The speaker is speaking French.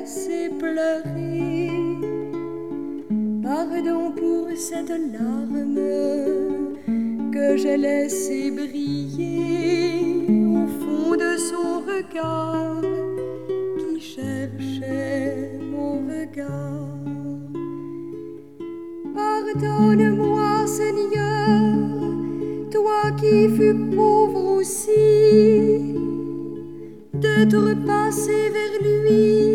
laissé pleurer. Pardon pour cette larme que j'ai laissé briller au fond de son regard qui cherchait mon regard. Pardonne-moi, Seigneur, toi qui fus pauvre aussi, d'être passé vers lui